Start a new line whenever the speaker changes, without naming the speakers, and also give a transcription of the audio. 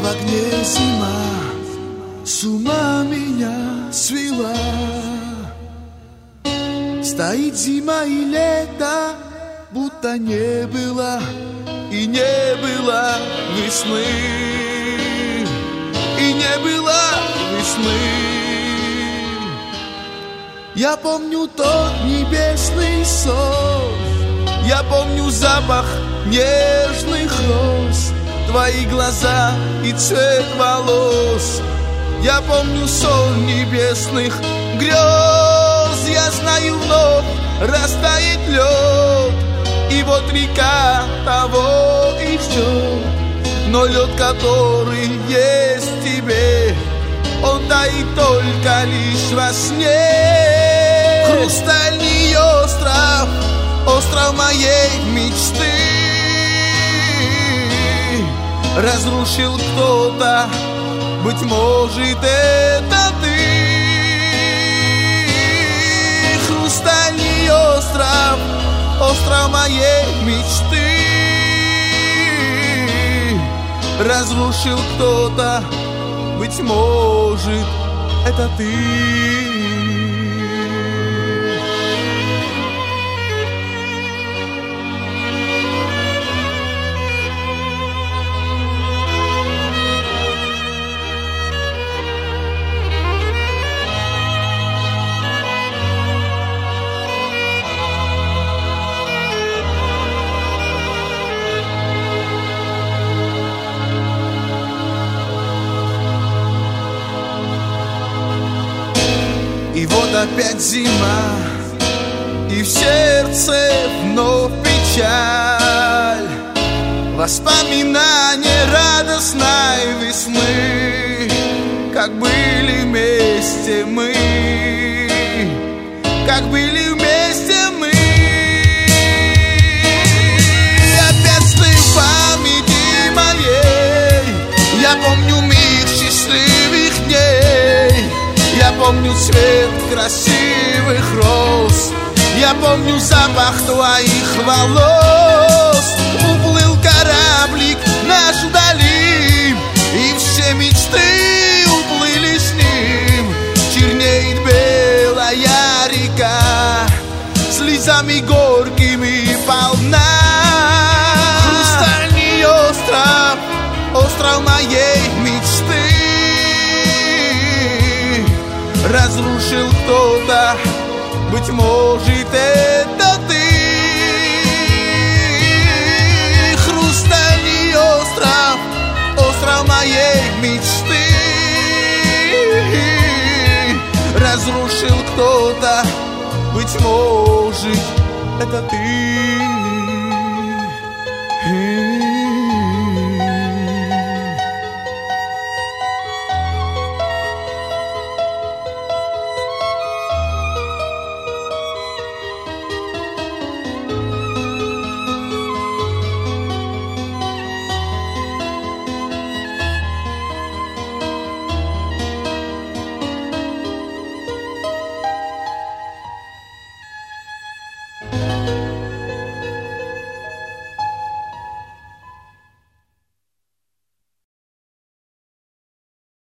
в огне зима с ума меня свела. Стоит зима и лето, будто не было и не было весны, и не было весны. Я помню тот небесный сон, я помню запах нежных роз, твои глаза и цвет волос. Я помню сон небесных грез. Я знаю, вновь растает лед, и вот река того и ждет. Но лед, который есть в тебе, он таит только лишь во сне. Хрустальный остров, остров моей мечты, разрушил кто-то, быть может, это ты. Хрустальный остров, остров моей мечты, разрушил кто-то, быть может, это ты. И вот опять зима, и в сердце вновь печаль. Воспоминания радостной весны, как были вместе мы, как были вместе мы. Опять ты в памяти моей, я помню мир счастливых дней. Я помню цвет красивых роз, я помню запах твоих волос. Уплыл кораблик наш вдали, и все мечты уплыли с ним. Чернеет белая река, слезами горькими полна. Хрустальный остров, остров моей мечты, разрушил кто-то, быть может, это ты. Хрустальный остров, остров моей мечты, разрушил кто-то, быть может, это ты.